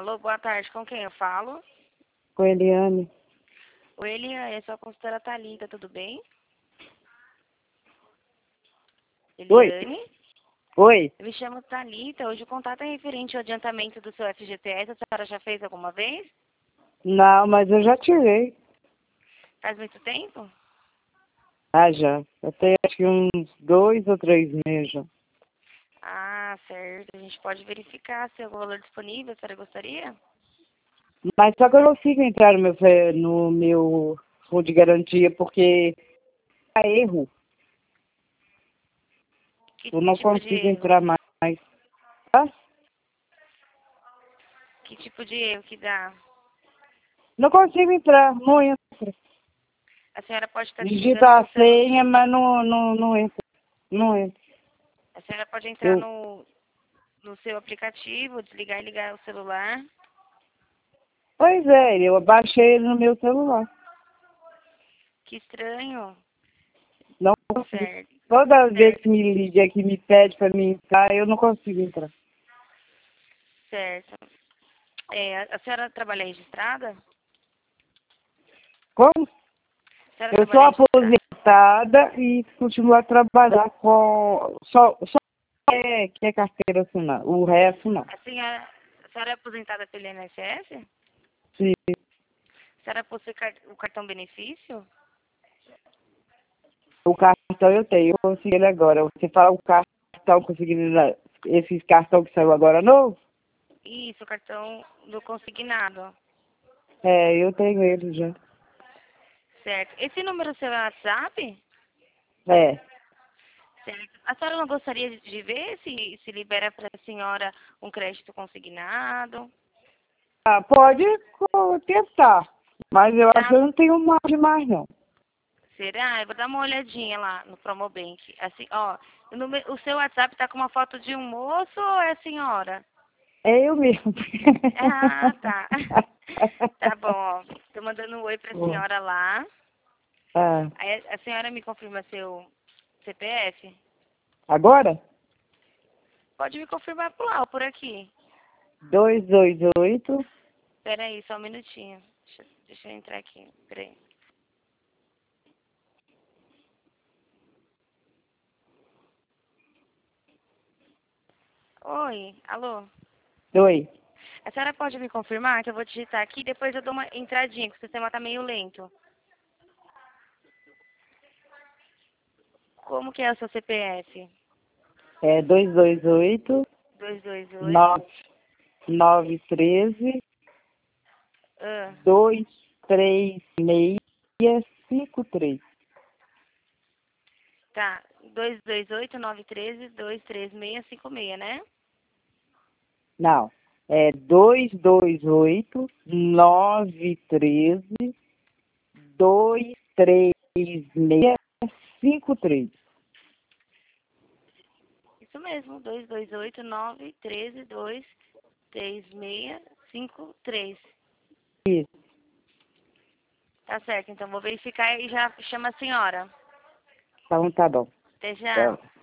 Alô, boa tarde. Com quem eu falo? Com Eliane. Oi, Eliane, eu sou a consultora Thalita, tudo bem? Oi. Eliane? Oi. Eu me chamo Thalita. Hoje o contato é referente ao adiantamento do seu FGTS. A senhora já fez alguma vez? Não, mas eu já tirei. Faz muito tempo? Ah, já. Até acho que uns 2 ou 3 meses já. Ah, certo. A gente pode verificar se é o valor disponível. A senhora gostaria? Mas só que eu não consigo entrar no meu fundo de garantia porque é erro. Que Eu não tipo de consigo erro? entrar mais. Tá? Que tipo de erro que dá? Não consigo entrar, não entra. A senhora pode estar Digita digitando a no seu... senha, mas não entra. Não entra. A senhora pode entrar Eu, no seu aplicativo, desligar e ligar o celular. pois é, eu baixei ele no meu celular. Que estranho. Não consigo. Certo, Toda vez certo, que me liga, que me pede para mim entrar, eu não consigo entrar. certo. A senhora trabalha registrada? Como? A senhora Eu sou trabalha registrada? aposentada e continuo a trabalhar com... Só que é carteira assinada. O resto, não. A senhora é aposentada pelo INSS? Sim. A senhora possui o cartão benefício? O cartão eu tenho, eu consegui ele agora. Você fala o cartão, consegui esse cartão que saiu agora novo? Isso, o cartão do consignado. É, eu tenho ele já. Certo. Esse número seu é WhatsApp? É. Certo. A senhora não gostaria de ver se libera para a senhora um crédito consignado? Ah, pode tentar. Mas eu acho que Tá. eu não tenho mais demais, não. Será? Eu vou dar uma olhadinha lá no Promobank. Assim, ó, o seu WhatsApp tá com uma foto de um moço ou é a senhora? É eu mesmo. Ah, tá. Tá bom, ó. Tô mandando um oi pra senhora lá. Ah, Aí a senhora me confirma seu CPF? agora? Pode me confirmar por lá ou por aqui. 228. Pera aí, só um minutinho. Deixa eu entrar aqui. Pera aí. Oi, alô? Oi. A senhora pode me confirmar que eu vou digitar aqui, depois eu dou uma entradinha, que o sistema tá meio lento. Como que é o seu CPF? É 228 228. 9 913 Ah, 23653. tá. 228-913-23656, né? Não. É 228 913 23653. Isso mesmo. 228-913-23653. Isso. Tá certo, então vou verificar e já chama a senhora. Então tá bom. Até já. Tá.